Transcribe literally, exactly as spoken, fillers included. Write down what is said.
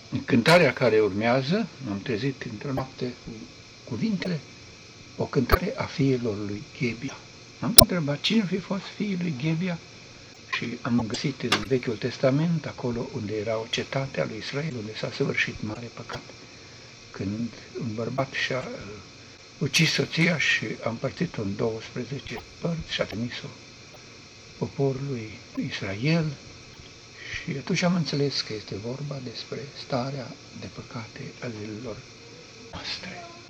În cântarea care urmează, am trezit într-o noapte cu cuvintele, o cântare a fiilor lui Ghebia. Am întrebat cine fi fost fiii lui Ghebia și am găsit în Vechiul Testament, acolo unde era o cetate a lui Israel, unde s-a săvârșit mare păcat, când un bărbat și-a uh, ucis soția și a împărțit-o în douăsprezece părți și a trimis-o poporului Israel. Și atunci am înțeles că este vorba despre starea de păcate a zilelor noastre.